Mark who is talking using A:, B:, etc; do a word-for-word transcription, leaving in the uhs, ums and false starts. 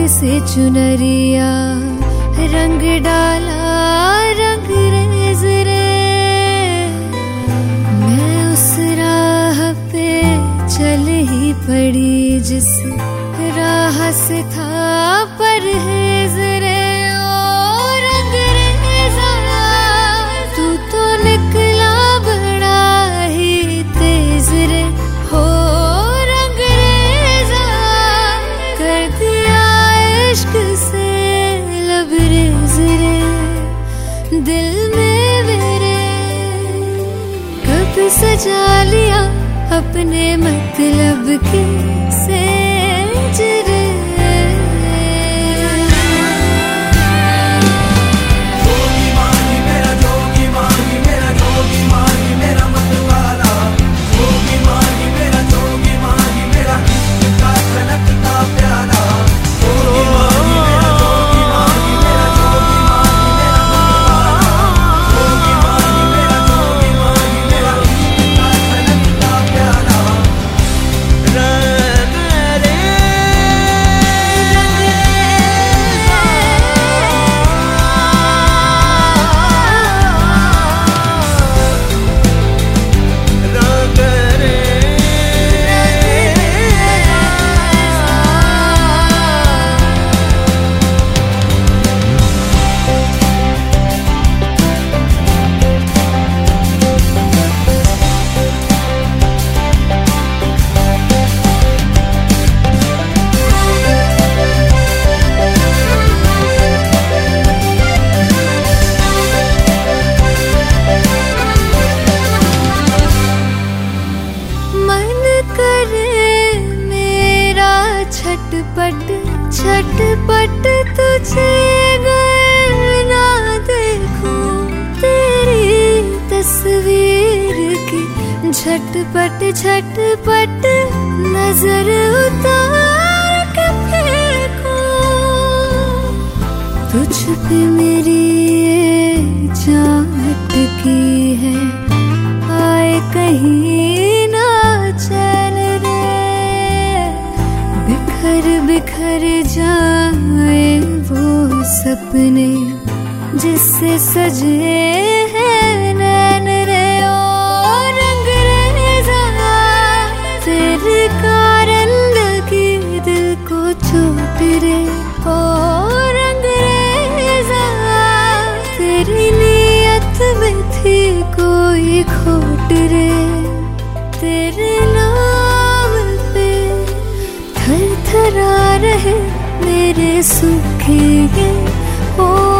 A: से चुनरिया रंग डाला रंग रेज रे। मैं उस राह पे चल ही पड़ी जिस राह से था परहेज रे। ओ रंग रेजा तू तो निकला बड़ा ही तेज रे। हो रंग रेजा कर दिया इश्क से लबरेज रे। दिल में मेरे कब सजा लिया अपने मतलब की सेज रे।
B: जोगी माही मेरा जोगी माही मेरा जोगी माही मेरा मतवाला। जोगी माही मेरा जोगी माही मेरा इश्क का छलकता प्याला। जोगी माही मेरा जोगी माही मेरा जोगी माही मेरा मतवाला। जोगी माही मेरा जोगी माही मेरा इश्क का छलकता प्याला। रंग रे रंग रे
A: मन करे मेरा छटपट छटपट तुझे अगर ना देखूं तेरी तस्वीर की झटपट झटपट नजर उतार के फेंकूं। तुझ पे मेरी ये जान अटकी है आए कहीं ना चैन रे। बिखर बिखर जाए वो सपने जिससे सजे हैं नैन रे। ओ रंग रेजा तेरे कारण लगी दिल को चोट रे। ओ रंग रेजा तेरी नीयत में थी कोई खोट रे। तेरे नाम पे थर थरा रहे मेरे सूखे ये ओ